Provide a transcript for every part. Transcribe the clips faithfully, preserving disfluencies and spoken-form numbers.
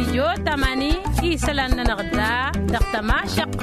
راديو تماني إيسلان نغدا دقتما شق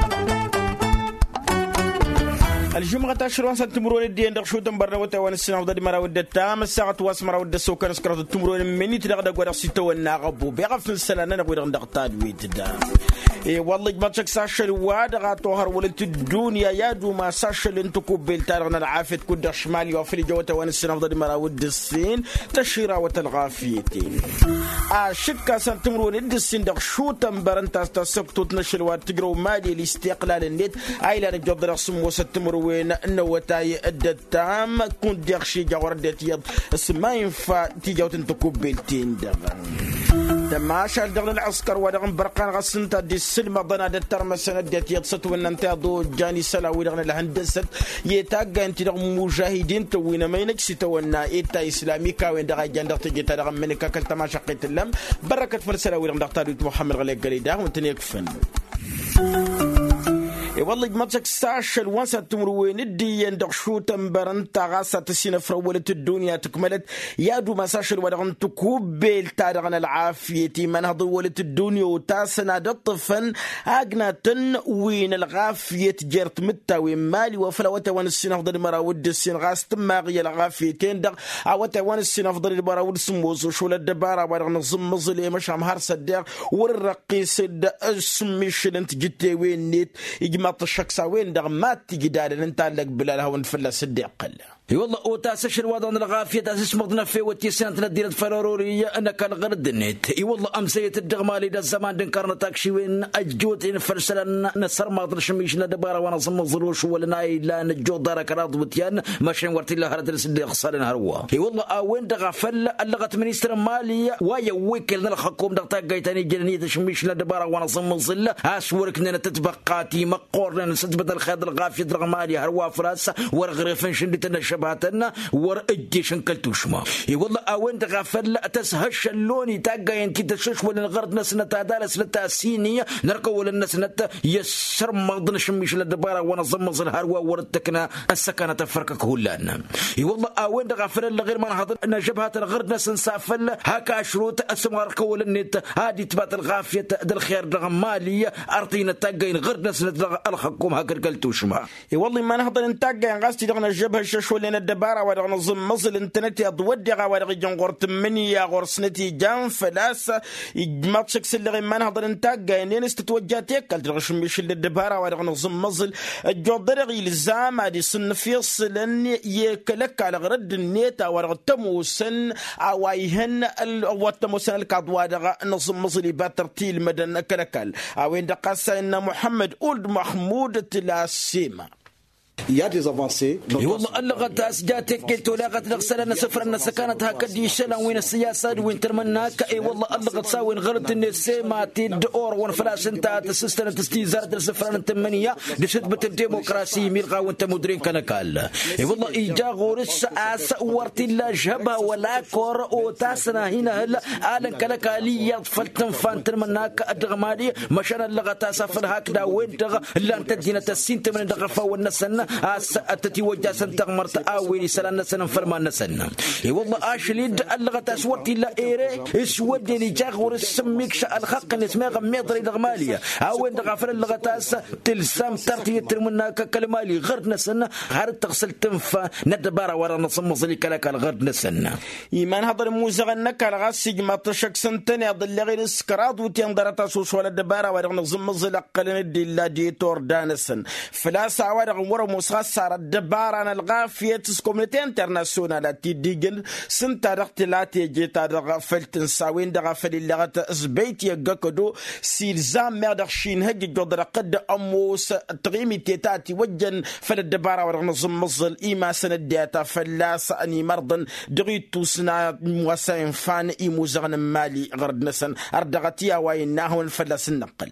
الجمعة تشرون سنتمرون الدين دخشو تمبرنا وتوان السنة وضد مرا ود التام الساعة واس مرا ود السوكان سكرت التمرون مني تدغدا غدا سيتو والناغبو بيغف السنة نغوي دغتاد ويتدا إيه والله ما تشك ساشل واد غاتوهر ولت الدنيا يادو ما ساشل انتو كوبيل تارغنا العافيت كود شمالي وفي جوته وان السنة وضد مرا ود السين تشيرا وتلغافيتين اشكا سنتمرون الدسين دخشو تمبرن تاسكتو تنشل واد تجرو مالي الاستقلال النت عيلا نجود رسم وستمرون وين النوتاي الدتام كنت ديخشي جاوردت يض اسما ينفع تيجاو تنتكو بيلتين دغن تماشا دغن العسكر ودغن برقان غسنتا دي السلمة ضنا دتر مسنة ديت يضسط وين انتادو جاني سلاوي دغن الهندسة يتاقا انت دغن مجاهدين توين ما ينكسي تونا ايتا اسلامي كاوين دغا جاندغ تجيتا دغن منكا كل تماشا قيت اللم بركة فرسلاوي دغن دغتادو محمد غليق قريدا وانتني يكفن والله ما تشك ساشل وانسا تمروين الدين دخشو تنبرن تغاسة تسين فرولة الدنيا تكملت يادو ما ساشل ودغن تكوبيل تارغن العافية من هضولة الدنيا وتاسنا دطفن اقنا تنوين الغافية جيرت متاوي مالي وفلوة وان السين افضل مراود السين غاس تماغي الغافيتين دغ عوات وان السين افضل المراود سموز وشول الدبارة ودغن زمزلي مشام هارس الدغ والرقيس السميش لنت جتي وين نيت يجمع الشخص وين دغ ما تيجي دار انت لك بلا لها ونفلس الدقل والله وتاسش الوضع الغافية تاسش مضنا في وتيسان تندير الفلورورية أنا كان غرد النت اي والله أمسية الدغمالي دا الزمان دنكرنا تاكشي وين أجوت إن فرسلنا نسر ما ضرش ميشنا دبارة وانا صمزروش ولا إلا نجو دارا كراض وتيان ماشين ورتي الله هرد السدي خسالنا هروا اي والله وين دغفل اللغت منيستر مالية ويا ويكلنا الحكوم دغتا قايتاني جنية تشميشنا دبارة وانا صمزل أسوركنا تتبقاتي مقورنا نسدبت الخيط الغافية دغمالي هروا فراسة ورغرفن شندتنا باتنا ور اجيشن كلتوشما اي والله اوين تغفل تسهش اللوني تاقا ينتي تشش ولا الغرد نسنة دالس للتاسينية نركو ولا النسنة يسر مغضن شميش للدبارة ونظمز الهروا ورتكنا السكنة فركك هلانا اي والله اوين تغفل غير ما نهضر ان جبهات الغرد نسن سافل هكا شروط اسمها ركو ولا النت هادي تبات الغافية دل خير دغمالية ارطينا تاقا الغرد نسنة الحكوم هكا كلتوشما اي والله ما نهضر نتاقا ينغاستي دغنا الجبهة الشش ولا الدبارة ودغ نظم مصل انتنتي اضودغا ودغ جنغورت منيا غورسنتي جان فلاسة يجمعتشك سلغي ما نهضر انتاقا ينين استتوجاتيك قلت شميش الدبارة ودغ نظم مصل الجودرغ يلزام هادي سن فيصلن يكلك على غرد النيتا ودغ تموسن اوايهن الواتموسن الكادوادغ نظم مصل باترتيل مدن كلكال اوين دقاسا ان محمد أولد محمود تلاسيما Il y a des avancées. والله اللغة أسجاتك قلت لغة نغسلنا سفرنا سكانت هكذا يشلا وين السياسة وين ترمناك أي والله اللغة تساوي غلط النساء ما تدور ونفلاس أنت تسستنا تستيزارة السفرنا الثمانية لشدبة الديمقراطية ملغا وأنت مدرين كنكال أي والله إيجا غورس أسورت الله جبهة ولا كور وتاسنا هنا هلا آلن كنكالية فلتن فان ترمناك أدغمالي مشان اللغة تسافر هكذا وين تغ لا أنت دينا تسين تمن دغفا والنسنا أتتي وجه سنتق مرت آوي سلنا سنن فرمان سنن إي والله أشليد اللغة أسورتي لا إيري إسود اللي جاغور السميك شاء الخق نسمع غميضري دغمالية أوين دغفر اللغة تاس تلسام ترتي ترمنا ككلمالي غرد نسن غير تغسل تنفى ندبارة ورا نصم مصلي كلك الغرد نسن إيمان هضر موزغ النك الغاسج ما تشك سنتني أضل غير السكرات وتيندر تاسوس ولا دبارة ورا نصم مصلي قلنا دي لا دي تور دانسن فلا ساوار ورا مسخسر الدبارة الغافية كوميتي انترناسيونال تيديجن سنتا رختلاتي جيتا دغفلت نساوين دغفل اللغة زبيتي غاكدو سيلزام مردخشين هجي جودر قد أموس تغيمي تيتاتي وجن فل الدبارة ورغنظم مصل إيما سندياتا فلاس أني مرضن دغيتو سنا موسين فان إيمو زغن مالي غرد نسن أردغتيا ويناهون فلاس النقل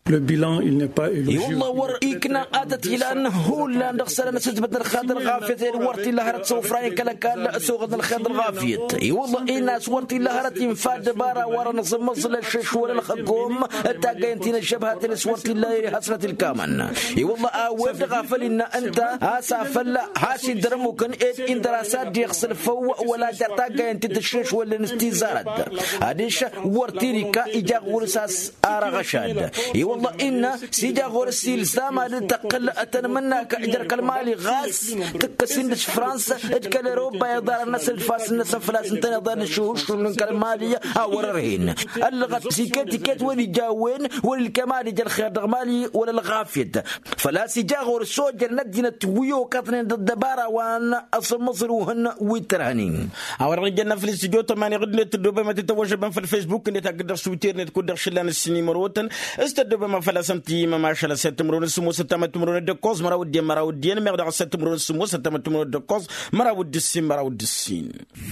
Le bilan, il n'est pas élogieux. والله ورئيكنا أتت إلى أنه هو لا نغسل نسج بدنا الخاد الغافية ورتي الله هرت سوفراني كلا كان سوق الخاد الغافية والله إن سورتي الله هرت ينفاد بارا ورا نصم مصل الشش ولا الخقوم تاجينتين الشبهات سورتي الله حسرة الكامن والله أود غافل إن أنت هاسافل هاسي درموكن إت إن دراسات يغسل فو ولا تاجينت الشش ولا نستيزارد هذيش ورتي كا إجا ورساس أرغشاد والله إن سيجا غورسي الزام تقل أتنمنا كأجر كالمالي غاز تكسندش فرنسا اتكال أوروبا يضار الناس الفاس الناس فلاس انتنا يضار الشهور شنون كالمالية أوررهن اللغة سيكاتي كات ولي جاوين ولي الكمالي جا الخير دغمالي ولا الغافيد فلا سيجا غورسو جرندنا تويو كاتنين ضد بارا وان أصل مصر وهن ويترهنين أورغن جنا في الاستديو تماني غدنا تدوبة ما تتوجبا في الفيسبوك اللي تقدر سويتير نتقدر شلان السنين مروتن استدوبة ما فلا سنتي ما شاء الله ستمرون السمو ستمتمرون الدكوز مراود دي مراود دي مغدا ستمرون السمو ستمتمرون الدكوز مراود السين مراود السين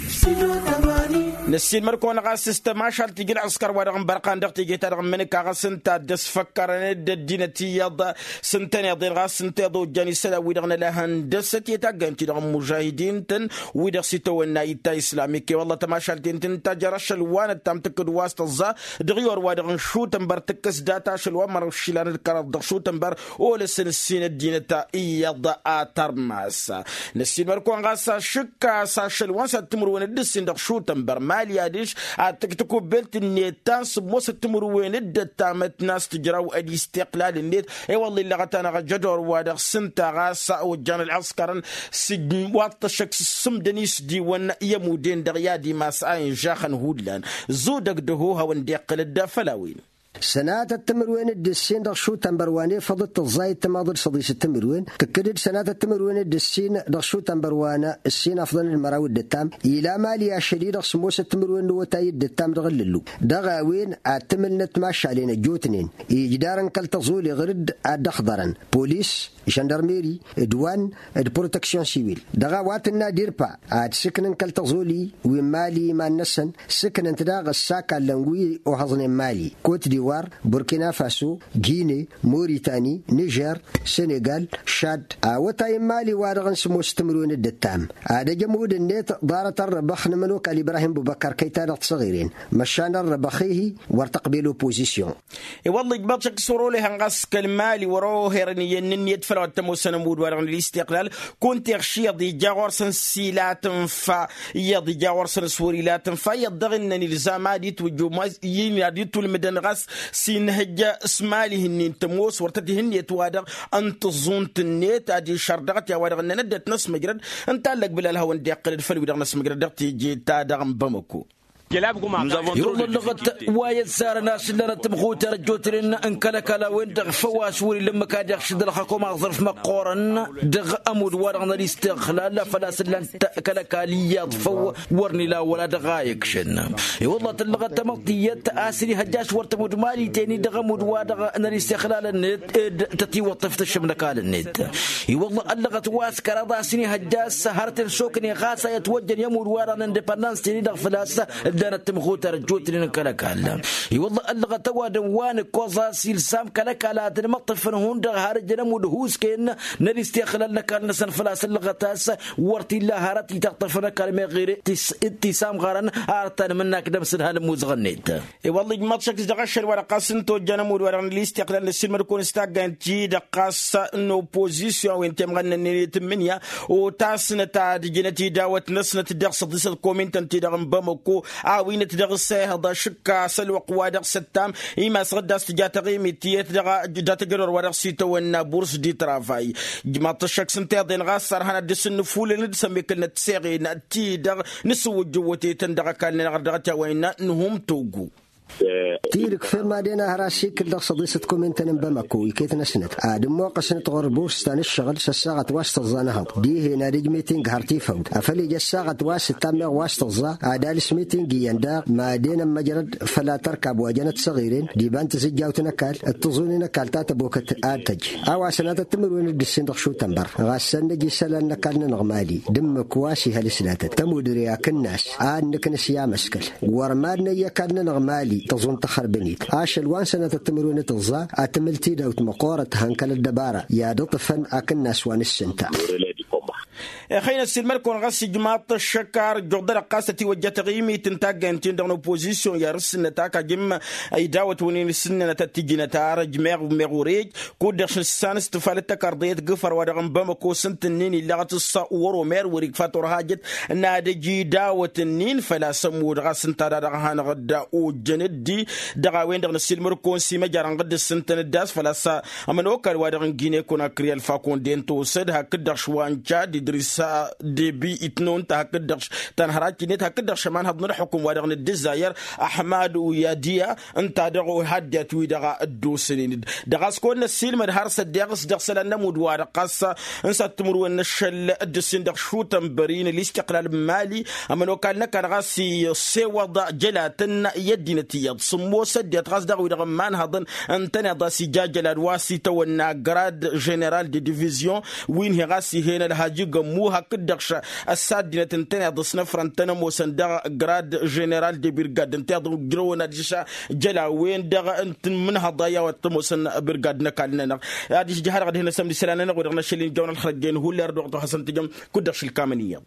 نسين مركون غاس استماشال تيجي عسكر ورغم برقان دق تيجي ترغم منك غاسن تدس فكرنا الدينتي يض سنتين يضين غاس سنتيضو جاني سلا ويدغنا لها هندسة يتاقن تيدغم مجاهدين تن ويدغ سيتو النايتا إسلاميكي والله تماشال تنتن تجرش الوان تام تكد واسط الزا دغيور وادغن شو تنبر تكس داتا شلوان مرو شيلان الكرب دغ شو تنبر ولسن السين الدينتا يض آترماس نسين مركون غاسا شكا ساشلوان ستمرون الدسين دغ شو تنبر مالي اديش اتكتكو بلت النيتان سمو ستمرون الدتامت ناس تجراو ادي استقلال النيت اي والله اللي غتانا غجدور وادغ سنتا غاسا وجان العسكرن سجن وات شكس سمدنيس ديوان يمودين دغيادي ماس اين جاخن هودلان زودك دهوها ونديقل الدافلاوين سنة التمروين الدسين دغشو تنبرواني فضلت الزايد تماضل صديس التمروين ككدد سنة التمروين الدسين دغشو تنبروانا السين أفضل المراود التام إلى مالي الشديد سموس التمروين وتايد التام دغللو دغاوين التمل نتماشى علينا جوتنين إجدارا كالتزولي غرد الدخضرا بوليس جندرميري دوان البروتكسيون سيفيل دغاواتنا ديربا عاد سكنن كالتزولي ومالي ما نسن سكنن تداغ الساكا اللنغوي وحظن مالي كوت دي بوركينا فاسو غيني موريتاني نيجر سنغال شاد وتاي مالي وارغن سمو استمرون الدتام هذا جمهود النت دارة الربخ نمنوك الإبراهيم ببكر كيتان صغيرين مشان الربخيه وارتقبلوا بوزيسيون اي والله جبتك سرولي هنغس كالمالي وروه رني ينن يدفلوا التموسن مود وارغن الاستقلال كنت يخشي يضي جاورسن سيلات فا يضي جاورسن سوريلات فا يضغنني لزامادي توجو ينادي طول مدن غس سين هجا اسمالي هنين تموس ورتدهن يتوادر انت زونت النيت ادي شردغت يا وادغ ندت نص مجرد انت لك بلا الهوا نديق الفل ودغ نص مجرد تيجي تادغ بمكو يقول اللغة وايد سار ناس اللي نتمخو ترجوت لنا انكلا كلا وين دغ فواس ولي لما كاد يخشد الحكومة ظرف مقورن دغ امود ورغنا الاستقلال لا فلا سلان كلا كاليا ضفو ورني لا ولا دغايك شن والله اللغة تمطيت اسري هجاش ورتمود مالي تاني دغ امود ودغ ان الاستقلال النت تتي وطفت الشمل كال النت والله اللغة واس كرا سني هجاس سهرت السوكني غاسه يتوجن يمود ورغنا اندبندنس تاني دغ فلاسه دانت مخوت رجوت لنا كلا كلا والله اللغة توا دوان كوزا سيلسام كلا كلا تنمطف هون ده هرجنا مدهوس كين نري استخلالنا كان نسن فلاس اللغة تاس ورتي الله هرتي تقطفنا كلمة غير اتسام غارن ارتن منك دمسن هالموزغنيت اي والله ما تشك دغش الورقه سنتو جنمود ورن الاستقلال للسلم كون استاغان تي دقاس نو بوزيسيون وانت مغنن تمنيا وتاسنا تا دجنتي داوت نسنه دقص ديس الكومنت انت دغم بمكو عاوين تدغسه هذا شكا سلو قوادق ستام إما سغدا استجات غيمي تيت دغا جات جرور ورقسيتو ونا بورس دي ترافاي جماعة الشك سنتي دين غاسر هنا دس النفول ندسمي كلنا تسيغي نتي دغ نسو جوتي تندغ كان نغدغتا وين نهم توغو تيرك في المدينة هراسي كل صديقتكم انت نبمكو يكيتنا سنت ادم موقع سنة غربوس تاني الشغل ساعة واسط الزانها دي هنا ريج ميتينغ هارتي فود افلي جا ساعة واسط تامر واسط الزا ادالس ميتينغ يندا مدينة مجرد فلا تركب وجنت صغيرين دي بانت زجاو تنكال التظون نكال تاتبوكت ادتج او سنة التمرون الدسين دخشو تنبر غاسن نجي سلان نكال نغمالي دم كواسي هالسنات تمودريا كالناس اد نكنس يا مسكل ورمادنا يكال نغمالي مالي تظن تخربنيت عاش الوان سنة التمرون تغزا أتملتي دوت مقارة هنكل الدبارة يا دطفن أكن ناسوان السنتا خينا السلمر كون غاسي جماعة الشكار جودر قاستي وجهت غيمي تنتاج انتين دون اوبوزيسيون يا رسنا تاكا جم اي دعوة ونين السنة تتجينا تار جماع مغوريج كودش السانس تفالت كارديت قفر ودغم بمكو سنتنين اللي غتصا ورومير وريك فاتور هاجت نادجي دعوة النين فلا سمود غاسن تادا دغهان غدا او جندي دغاوين دغن السلمر كون سيما جاران غد السنتن الداس فلا سا امن اوكال ودغن جيني كون كريال فاكون دين توسد هكذا شوان جاد دريسا دبي اتنون تهكدرش تنهراكي نت هكدرش مان هضن الحكم ودغن الدزاير احمد وياديا انت دغو هدات ويدغا الدوسنين دغاس كون السلم هرس دغس دغسل نمود ورقص انسى تمرو النشل الدسين دغ شو تمبرين الاستقلال المالي اما وكان كان غاسي سيوض جلاتن يدينتي صمو سديت غاس دغ ويدغ مان هضن انت نضا سجاجل الواسي تونا جراد جنرال دي ديفيزيون وين هي غاسي هنا الهاجي مو هكدخش السادينه تنتني ضسنا فرنتنا موسن جراد جنرال دي برغاد انت جرونا ديشا جلا وين دغ انت منها ضيا وتموسن برغاد نكالنا هذه جهر غد هنا سمدي سلانا نغدنا شلين جون الخرجين هو اللي ردو حسن تجم كدخش الكامنيه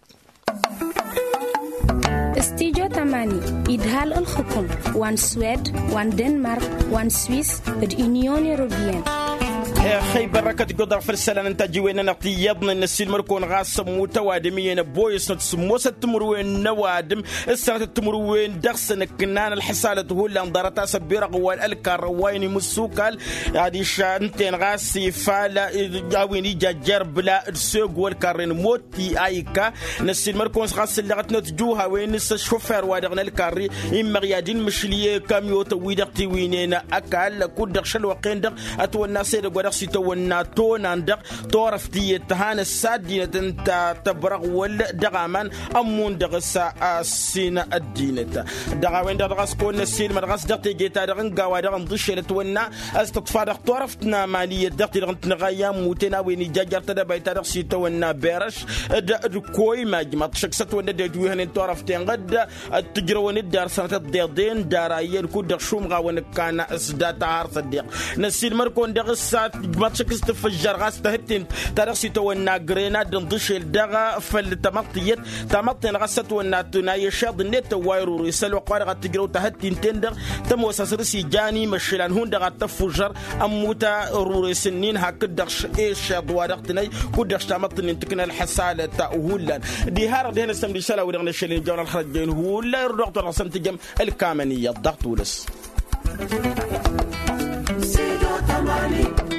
استيجو تماني إدهال الحكم وان سويد وان دنمارك وان سويس اليونيون يوروبيان خي بركة قدر فرسلان انت جوينا نقطي يضن النسيل مركون غاص متوادمين بويس نتسموسة تمروين نوادم السنة التمروين دغسن كنان الحسالة هو اللي انضارتا سبيرق والالكار وين مسوكال هذه شانتين غاسي فالا جاويني جاجر بلا السوق والكارين موتي ايكا نسيل مركون غاص اللي غتنت جوها وين نس الشوفير وادغنا الكاري اما غيادين مشليه كاميو تويدقتي وينين اكال كودق شلوقين دق اتونا سيدق سيتو الناتو نندق طرفتي تهان السادينة انت تبرغ والدغامان امون دغسا السين الدينة دغاوين دغس كون السين مدغس دغتي جيتا دغن غاوا دغن ضشلت ونا استطفاد طرفتنا ماليه دغتي دغن نغايا موتنا وين جاجر تدبايتا دغ سيتو النا بيرش د كوي ماجمط شكست وند دجوي هن طرفتين غد تجرون الدار سنه الدين دارايين كود شوم غاون كان اسدات عار صديق نسيل مركون دغس ما تشكس تفجر غاس تهتين ترسي تو الناغرينا دندش الدغا فالتمطيت تمطين غست والناتنا يشاد النت وايرو رسل وقارغه تجرو تهتين تندر تم وسسرسي جاني مشلان هون دغا تفجر اموتا روري سنين هكدخش ايش دوارقتني كدخش تمطين تكن الحساله تاهولن دي هار دهن سمدي شلا ودغنا شلين جون الخرجين هو لا يردق رسمت جم الكامنيه الضغط ولس سيدو تماني